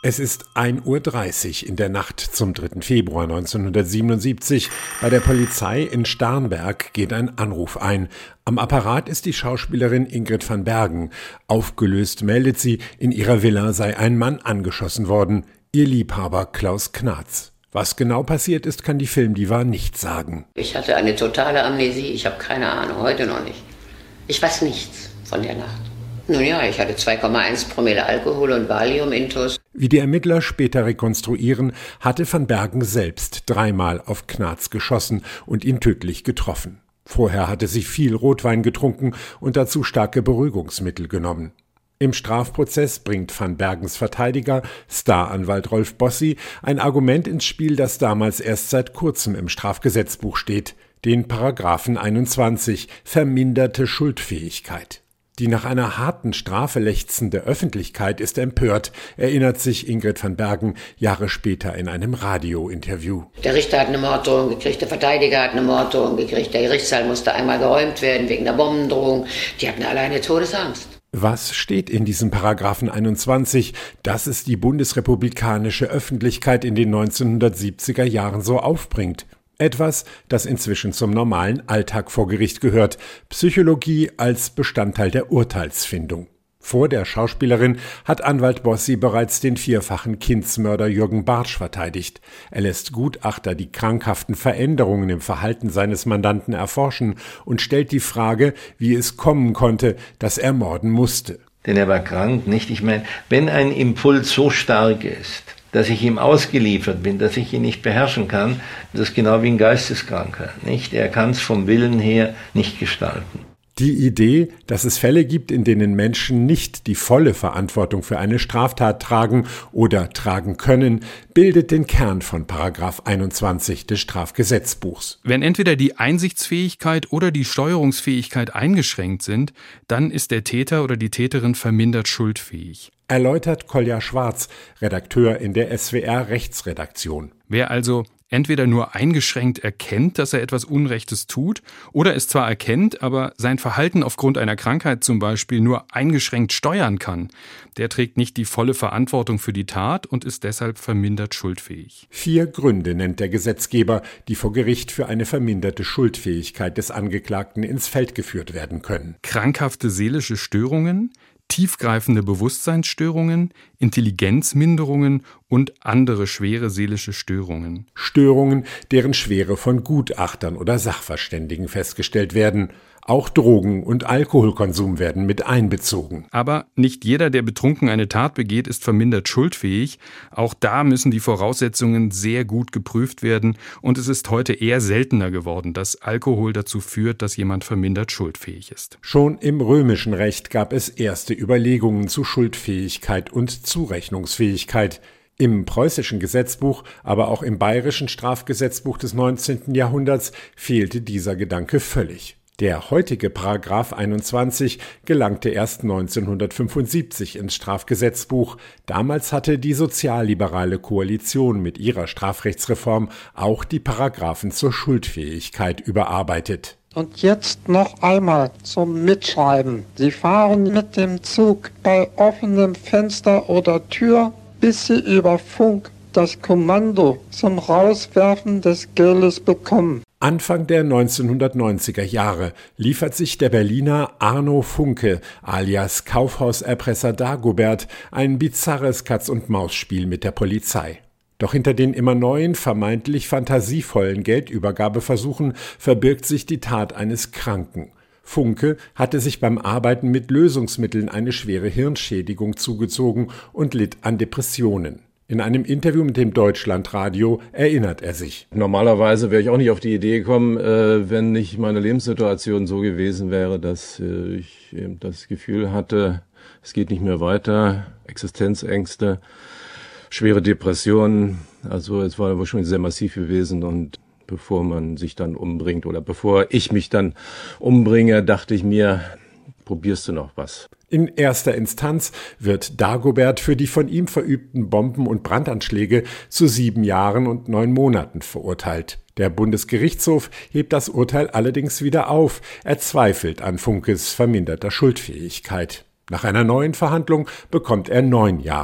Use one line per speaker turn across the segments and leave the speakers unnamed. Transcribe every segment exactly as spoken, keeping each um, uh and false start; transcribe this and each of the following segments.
Es ist ein Uhr dreißig in der Nacht zum dritten Februar neunzehnhundertsiebenundsiebzig. Bei der Polizei in Starnberg geht ein Anruf ein. Am Apparat ist die Schauspielerin Ingrid van Bergen. Aufgelöst meldet sie, in ihrer Villa sei ein Mann angeschossen worden. Ihr Liebhaber Klaus Knarz. Was genau passiert ist, kann die Filmdiva nicht sagen.
Ich hatte eine totale Amnesie. Ich habe keine Ahnung, heute noch nicht. Ich weiß nichts von der Nacht. Nun ja, ich hatte zwei Komma eins Promille Alkohol und Valium-Intus.
Wie die Ermittler später rekonstruieren, hatte van Bergen selbst dreimal auf Knarz geschossen und ihn tödlich getroffen. Vorher hatte sie viel Rotwein getrunken und dazu starke Beruhigungsmittel genommen. Im Strafprozess bringt van Bergens Verteidiger, Staranwalt Rolf Bossi, ein Argument ins Spiel, das damals erst seit kurzem im Strafgesetzbuch steht, den Paragraphen einundzwanzig, verminderte Schuldfähigkeit. Die nach einer harten Strafe lechzende Öffentlichkeit ist empört, erinnert sich Ingrid van Bergen Jahre später in einem Radiointerview.
Der Richter hat eine Morddrohung gekriegt, der Verteidiger hat eine Morddrohung gekriegt, der Gerichtssaal musste einmal geräumt werden wegen der Bombendrohung. Die hatten alle eine Todesangst.
Was steht in diesem Paragraphen einundzwanzig, dass es die bundesrepublikanische Öffentlichkeit in den neunzehnhundertsiebziger Jahren so aufbringt? Etwas, das inzwischen zum normalen Alltag vor Gericht gehört. Psychologie als Bestandteil der Urteilsfindung. Vor der Schauspielerin hat Anwalt Bossi bereits den vierfachen Kindsmörder Jürgen Bartsch verteidigt. Er lässt Gutachter die krankhaften Veränderungen im Verhalten seines Mandanten erforschen und stellt die Frage, wie es kommen konnte, dass er morden musste.
Denn er war krank, nicht? Ich meine, wenn ein Impuls so stark ist, dass ich ihm ausgeliefert bin, dass ich ihn nicht beherrschen kann, das ist genau wie ein Geisteskranker, nicht? Er kann es vom Willen her nicht gestalten.
Die Idee, dass es Fälle gibt, in denen Menschen nicht die volle Verantwortung für eine Straftat tragen oder tragen können, bildet den Kern von Paragraph einundzwanzig des Strafgesetzbuchs.
Wenn entweder die Einsichtsfähigkeit oder die Steuerungsfähigkeit eingeschränkt sind, dann ist der Täter oder die Täterin vermindert schuldfähig.
Erläutert Kolja Schwarz, Redakteur in der S W R Rechtsredaktion.
Wer also entweder nur eingeschränkt erkennt, dass er etwas Unrechtes tut, oder es zwar erkennt, aber sein Verhalten aufgrund einer Krankheit zum Beispiel nur eingeschränkt steuern kann, der trägt nicht die volle Verantwortung für die Tat und ist deshalb vermindert schuldfähig.
Vier Gründe nennt der Gesetzgeber, die vor Gericht für eine verminderte Schuldfähigkeit des Angeklagten ins Feld geführt werden können.
Krankhafte seelische Störungen, tiefgreifende Bewusstseinsstörungen, Intelligenzminderungen und andere schwere seelische Störungen.
Störungen, deren Schwere von Gutachtern oder Sachverständigen festgestellt werden. Auch Drogen- und Alkoholkonsum werden mit einbezogen.
Aber nicht jeder, der betrunken eine Tat begeht, ist vermindert schuldfähig. Auch da müssen die Voraussetzungen sehr gut geprüft werden. Und es ist heute eher seltener geworden, dass Alkohol dazu führt, dass jemand vermindert schuldfähig ist.
Schon im römischen Recht gab es erste Überlegungen zu Schuldfähigkeit und Zurechnungsfähigkeit. Im preußischen Gesetzbuch, aber auch im bayerischen Strafgesetzbuch des neunzehnten Jahrhunderts fehlte dieser Gedanke völlig. Der heutige Paragraph einundzwanzig gelangte erst neunzehnhundertfünfundsiebzig ins Strafgesetzbuch. Damals hatte die sozialliberale Koalition mit ihrer Strafrechtsreform auch die Paragraphen zur Schuldfähigkeit überarbeitet.
Und jetzt noch einmal zum Mitschreiben. Sie fahren mit dem Zug bei offenem Fenster oder Tür, bis Sie über Funk das Kommando zum Rauswerfen des Geldes bekommen.
Anfang der neunzehnhundertneunziger Jahre liefert sich der Berliner Arno Funke alias Kaufhauserpresser Dagobert ein bizarres Katz-und-Maus-Spiel mit der Polizei. Doch hinter den immer neuen, vermeintlich fantasievollen Geldübergabeversuchen verbirgt sich die Tat eines Kranken. Funke hatte sich beim Arbeiten mit Lösungsmitteln eine schwere Hirnschädigung zugezogen und litt an Depressionen. In einem Interview mit dem Deutschlandradio erinnert er sich.
Normalerweise wäre ich auch nicht auf die Idee gekommen, äh, wenn nicht meine Lebenssituation so gewesen wäre, dass äh, ich eben das Gefühl hatte, es geht nicht mehr weiter, Existenzängste, schwere Depressionen. Also es war aber schon sehr massiv gewesen und bevor man sich dann umbringt oder bevor ich mich dann umbringe, dachte ich mir, probierst du noch was.
In erster Instanz wird Dagobert für die von ihm verübten Bomben- und Brandanschläge zu sieben Jahren und neun Monaten verurteilt. Der Bundesgerichtshof hebt das Urteil allerdings wieder auf. Er zweifelt an Funkes verminderter Schuldfähigkeit. Nach einer neuen Verhandlung bekommt er neun Jahre.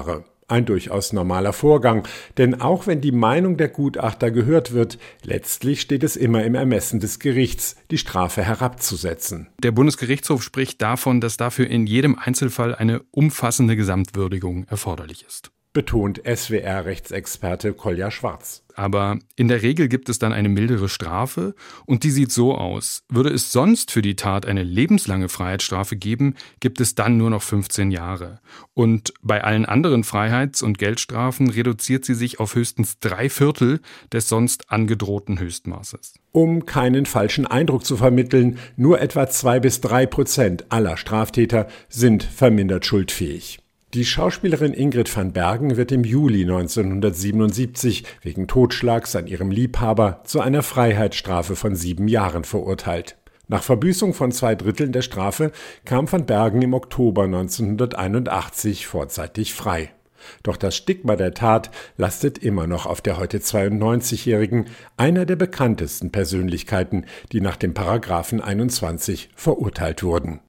Ein durchaus normaler Vorgang, denn auch wenn die Meinung der Gutachter gehört wird, letztlich steht es immer im Ermessen des Gerichts, die Strafe herabzusetzen.
Der Bundesgerichtshof spricht davon, dass dafür in jedem Einzelfall eine umfassende Gesamtwürdigung erforderlich ist.
Betont S W R-Rechtsexperte Kolja Schwarz.
Aber in der Regel gibt es dann eine mildere Strafe und die sieht so aus. Würde es sonst für die Tat eine lebenslange Freiheitsstrafe geben, gibt es dann nur noch fünfzehn Jahre. Und bei allen anderen Freiheits- und Geldstrafen reduziert sie sich auf höchstens drei Viertel des sonst angedrohten Höchstmaßes.
Um keinen falschen Eindruck zu vermitteln, nur etwa zwei bis drei Prozent aller Straftäter sind vermindert schuldfähig. Die Schauspielerin Ingrid van Bergen wird im Juli neunzehnhundertsiebenundsiebzig wegen Totschlags an ihrem Liebhaber zu einer Freiheitsstrafe von sieben Jahren verurteilt. Nach Verbüßung von zwei Dritteln der Strafe kam van Bergen im Oktober neunzehnhunderteinundachtzig vorzeitig frei. Doch das Stigma der Tat lastet immer noch auf der heute zweiundneunzigjährigen, einer der bekanntesten Persönlichkeiten, die nach dem Paragraphen einundzwanzig verurteilt wurden.